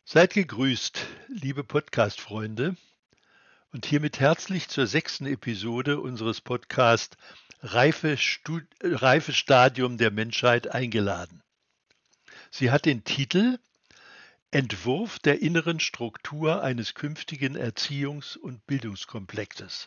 Seid gegrüßt, liebe Podcast-Freunde, und hiermit herzlich zur 6. Episode unseres Podcasts Reife Stadium der Menschheit eingeladen. Sie hat den Titel Entwurf der inneren Struktur eines künftigen Erziehungs- und Bildungskomplexes.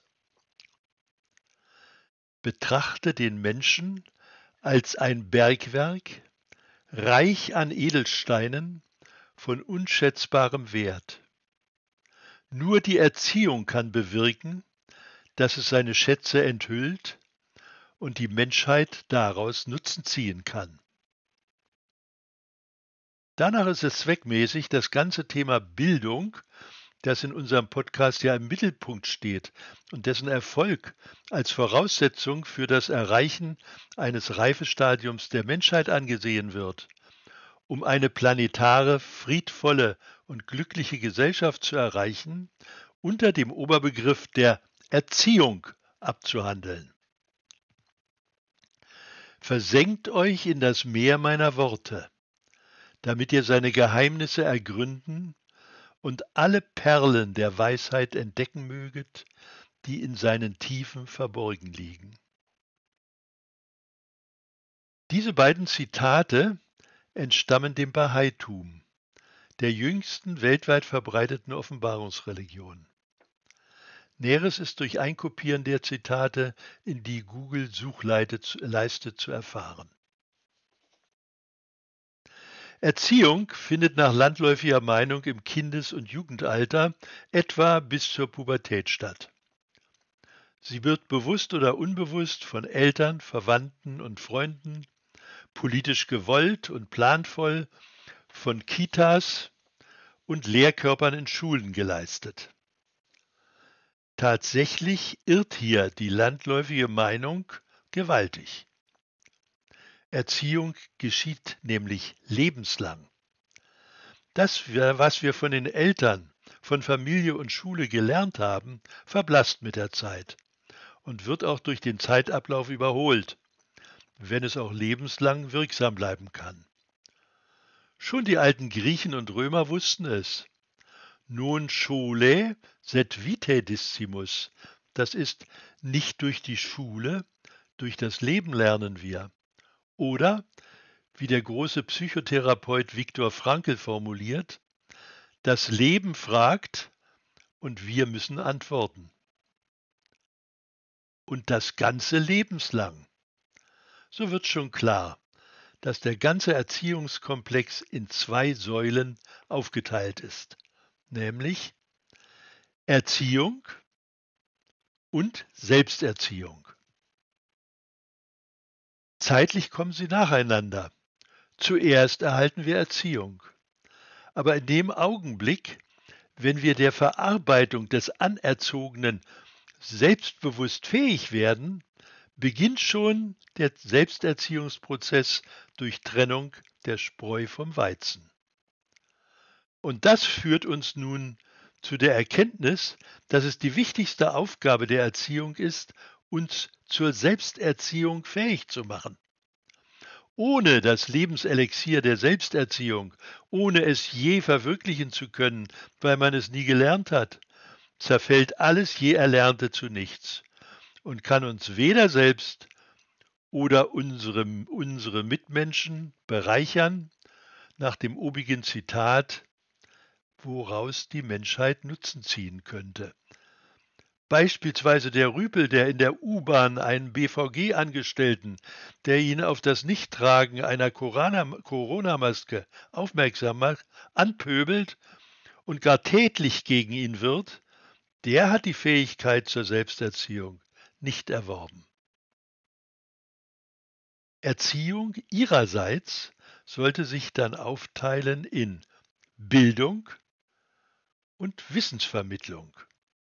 Betrachte den Menschen als ein Bergwerk, reich an Edelsteinen, von unschätzbarem Wert. Nur die Erziehung kann bewirken, dass es seine Schätze enthüllt und die Menschheit daraus Nutzen ziehen kann. Danach ist es zweckmäßig, das ganze Thema Bildung, das in unserem Podcast ja im Mittelpunkt steht und dessen Erfolg als Voraussetzung für das Erreichen eines Reifestadiums der Menschheit angesehen wird, um eine planetare, friedvolle und glückliche Gesellschaft zu erreichen, unter dem Oberbegriff der Erziehung abzuhandeln. Versenkt euch in das Meer meiner Worte, damit ihr seine Geheimnisse ergründen und alle Perlen der Weisheit entdecken möget, die in seinen Tiefen verborgen liegen. Diese beiden Zitate entstammen dem Bahaitum, der jüngsten weltweit verbreiteten Offenbarungsreligion. Näheres ist durch Einkopieren der Zitate in die Google-Suchleiste zu erfahren. Erziehung findet nach landläufiger Meinung im Kindes- und Jugendalter etwa bis zur Pubertät statt. Sie wird bewusst oder unbewusst von Eltern, Verwandten und Freunden, politisch gewollt und planvoll von Kitas und Lehrkörpern in Schulen geleistet. Tatsächlich irrt hier die landläufige Meinung gewaltig. Erziehung geschieht nämlich lebenslang. Das, was wir von den Eltern, von Familie und Schule gelernt haben, verblasst mit der Zeit und wird auch durch den Zeitablauf überholt, wenn es auch lebenslang wirksam bleiben kann. Schon die alten Griechen und Römer wussten es. Non scholae sed vitae discimus. Das ist, nicht durch die Schule, durch das Leben lernen wir. Oder, wie der große Psychotherapeut Viktor Frankl formuliert, das Leben fragt und wir müssen antworten. Und das ganze lebenslang. So wird schon klar, dass der ganze Erziehungskomplex in 2 Säulen aufgeteilt ist, nämlich Erziehung und Selbsterziehung. Zeitlich kommen sie nacheinander. Zuerst erhalten wir Erziehung. Aber in dem Augenblick, wenn wir der Verarbeitung des Anerzogenen selbstbewusst fähig werden, beginnt schon der Selbsterziehungsprozess durch Trennung der Spreu vom Weizen. Und das führt uns nun zu der Erkenntnis, dass es die wichtigste Aufgabe der Erziehung ist, uns zur Selbsterziehung fähig zu machen. Ohne das Lebenselixier der Selbsterziehung, ohne es je verwirklichen zu können, weil man es nie gelernt hat, zerfällt alles je Erlernte zu nichts und kann uns weder selbst oder unsere Mitmenschen bereichern, nach dem obigen Zitat, woraus die Menschheit Nutzen ziehen könnte. Beispielsweise der Rüpel, der in der U-Bahn einen BVG-Angestellten, der ihn auf das Nichttragen einer Corona-Maske aufmerksam macht, anpöbelt und gar tätlich gegen ihn wird, der hat die Fähigkeit zur Selbsterziehung nicht erworben. Erziehung ihrerseits sollte sich dann aufteilen in Bildung und Wissensvermittlung.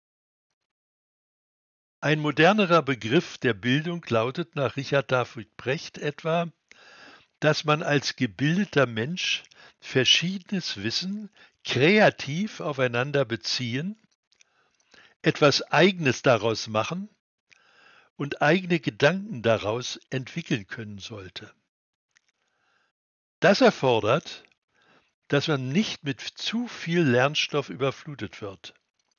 Ein modernerer Begriff der Bildung lautet nach Richard David Brecht etwa, dass man als gebildeter Mensch verschiedenes Wissen kreativ aufeinander beziehen, etwas Eigenes daraus machen und eigene Gedanken daraus entwickeln können sollte. Das erfordert, dass man nicht mit zu viel Lernstoff überflutet wird.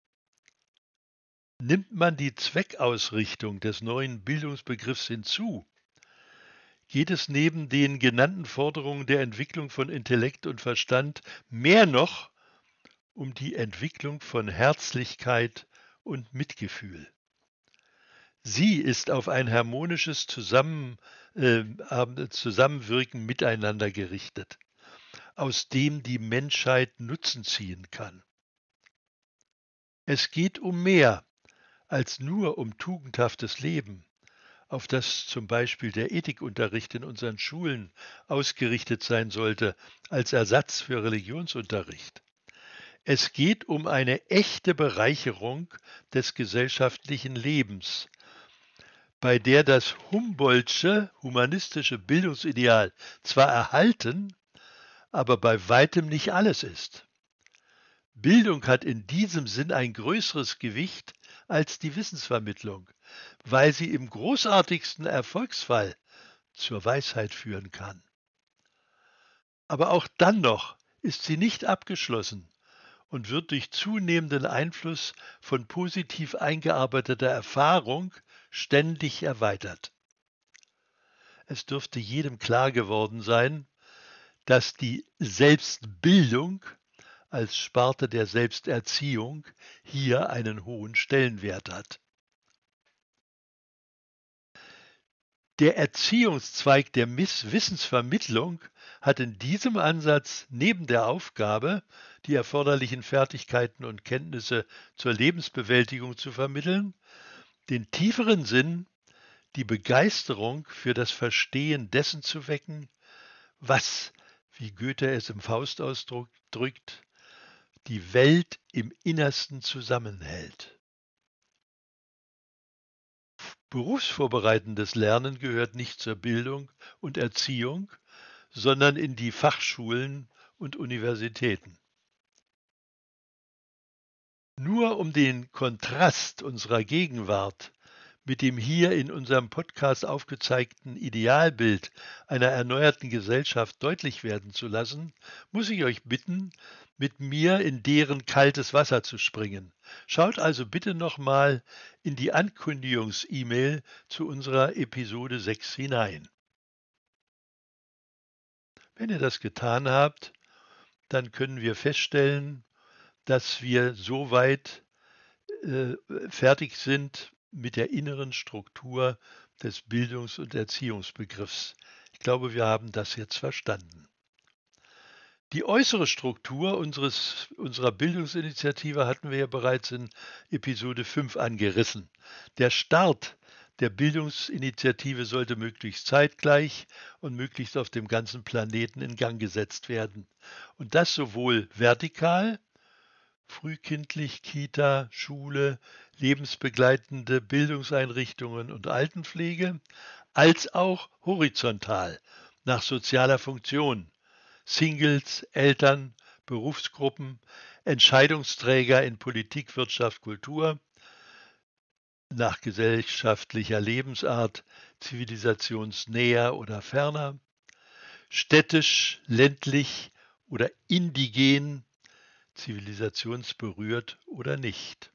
Nimmt man die Zweckausrichtung des neuen Bildungsbegriffs hinzu, geht es neben den genannten Forderungen der Entwicklung von Intellekt und Verstand mehr noch um die Entwicklung von Herzlichkeit und Mitgefühl. Sie ist auf ein harmonisches Zusammenwirken miteinander gerichtet, aus dem die Menschheit Nutzen ziehen kann. Es geht um mehr als nur um tugendhaftes Leben, auf das zum Beispiel der Ethikunterricht in unseren Schulen ausgerichtet sein sollte, als Ersatz für Religionsunterricht. Es geht um eine echte Bereicherung des gesellschaftlichen Lebens, bei der das Humboldtsche humanistische Bildungsideal zwar erhalten, aber bei weitem nicht alles ist. Bildung hat in diesem Sinn ein größeres Gewicht als die Wissensvermittlung, weil sie im großartigsten Erfolgsfall zur Weisheit führen kann. Aber auch dann noch ist sie nicht abgeschlossen und wird durch zunehmenden Einfluss von positiv eingearbeiteter Erfahrung ständig erweitert. Es dürfte jedem klar geworden sein, dass die Selbstbildung als Sparte der Selbsterziehung hier einen hohen Stellenwert hat. Der Erziehungszweig der Wissensvermittlung hat in diesem Ansatz neben der Aufgabe, die erforderlichen Fertigkeiten und Kenntnisse zur Lebensbewältigung zu vermitteln, den tieferen Sinn, die Begeisterung für das Verstehen dessen zu wecken, was, wie Goethe es im Faust ausdrückt, die Welt im Innersten zusammenhält. Berufsvorbereitendes Lernen gehört nicht zur Bildung und Erziehung, sondern in die Fachschulen und Universitäten. Nur um den Kontrast unserer Gegenwart mit dem hier in unserem Podcast aufgezeigten Idealbild einer erneuerten Gesellschaft deutlich werden zu lassen, muss ich euch bitten, mit mir in deren kaltes Wasser zu springen. Schaut also bitte nochmal in die Ankündigungs-E-Mail zu unserer Episode 6 hinein. Wenn ihr das getan habt, dann können wir feststellen, dass wir soweit fertig sind mit der inneren Struktur des Bildungs- und Erziehungsbegriffs. Ich glaube, wir haben das jetzt verstanden. Die äußere Struktur unserer Bildungsinitiative hatten wir ja bereits in Episode 5 angerissen. Der Start der Bildungsinitiative sollte möglichst zeitgleich und möglichst auf dem ganzen Planeten in Gang gesetzt werden. Und das sowohl vertikal, frühkindlich, Kita, Schule, lebensbegleitende Bildungseinrichtungen und Altenpflege, als auch horizontal nach sozialer Funktion, Singles, Eltern, Berufsgruppen, Entscheidungsträger in Politik, Wirtschaft, Kultur, nach gesellschaftlicher Lebensart, zivilisationsnäher oder ferner, städtisch, ländlich oder indigen, zivilisationsberührt oder nicht.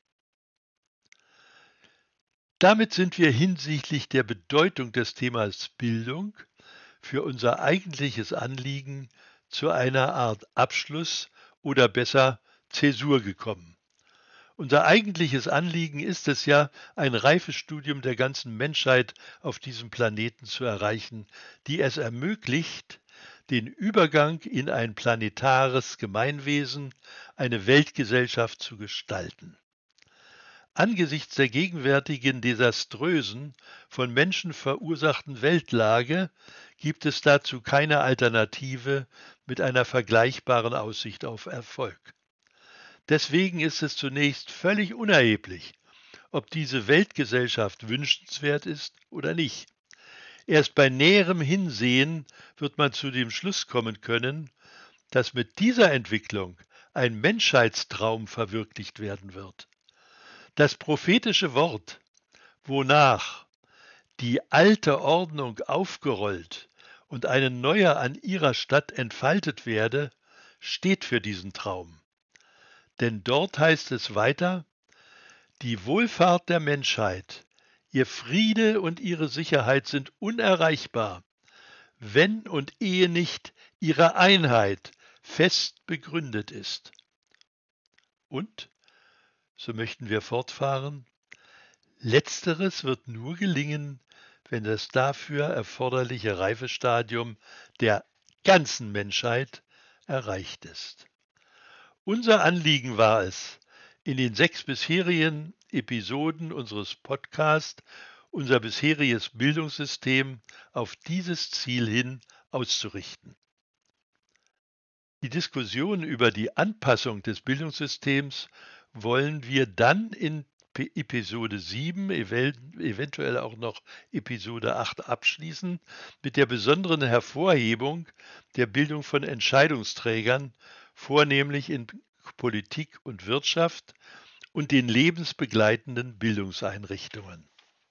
Damit sind wir hinsichtlich der Bedeutung des Themas Bildung für unser eigentliches Anliegen zu einer Art Abschluss oder besser Zäsur gekommen. Unser eigentliches Anliegen ist es ja, ein reifes Studium der ganzen Menschheit auf diesem Planeten zu erreichen, die es ermöglicht, den Übergang in ein planetares Gemeinwesen, eine Weltgesellschaft zu gestalten. Angesichts der gegenwärtigen desaströsen, von Menschen verursachten Weltlage gibt es dazu keine Alternative mit einer vergleichbaren Aussicht auf Erfolg. Deswegen ist es zunächst völlig unerheblich, ob diese Weltgesellschaft wünschenswert ist oder nicht. Erst bei näherem Hinsehen wird man zu dem Schluss kommen können, dass mit dieser Entwicklung ein Menschheitstraum verwirklicht werden wird. Das prophetische Wort, wonach die alte Ordnung aufgerollt und eine neue an ihrer Stadt entfaltet werde, steht für diesen Traum. Denn dort heißt es weiter, die Wohlfahrt der Menschheit, ihr Friede und ihre Sicherheit sind unerreichbar, wenn und ehe nicht ihre Einheit fest begründet ist. Und, so möchten wir fortfahren, letzteres wird nur gelingen, wenn das dafür erforderliche Reifestadium der ganzen Menschheit erreicht ist. Unser Anliegen war es, in den 6 bisherigen Episoden unseres Podcasts unser bisheriges Bildungssystem auf dieses Ziel hin auszurichten. Die Diskussion über die Anpassung des Bildungssystems wollen wir dann in Episode 7, eventuell auch noch Episode 8 abschließen, mit der besonderen Hervorhebung der Bildung von Entscheidungsträgern, vornehmlich in Politik und Wirtschaft und den lebensbegleitenden Bildungseinrichtungen.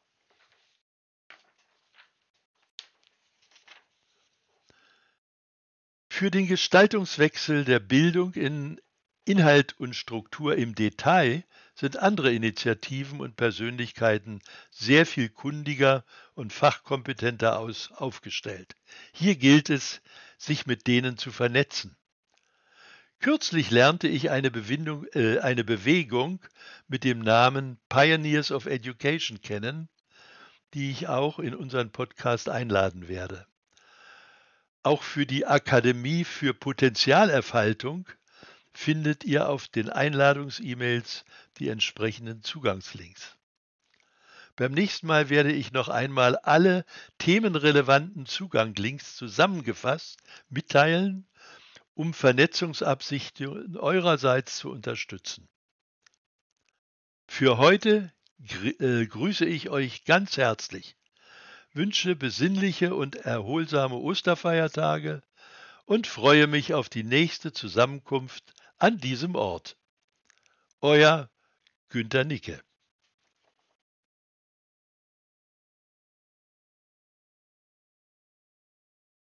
Für den Gestaltungswechsel der Bildung in Inhalt und Struktur im Detail sind andere Initiativen und Persönlichkeiten sehr viel kundiger und fachkompetenter aufgestellt. Hier gilt es, sich mit denen zu vernetzen. Kürzlich lernte ich eine Bewegung mit dem Namen Pioneers of Education kennen, die ich auch in unseren Podcast einladen werde. Auch für die Akademie für Potenzialerfaltung findet ihr auf den Einladungs-E-Mails die entsprechenden Zugangslinks. Beim nächsten Mal werde ich noch einmal alle themenrelevanten Zugangslinks zusammengefasst mitteilen, um Vernetzungsabsichten eurerseits zu unterstützen. Für heute grüße ich euch ganz herzlich, wünsche besinnliche und erholsame Osterfeiertage und freue mich auf die nächste Zusammenkunft an diesem Ort. Euer Günter Nicke.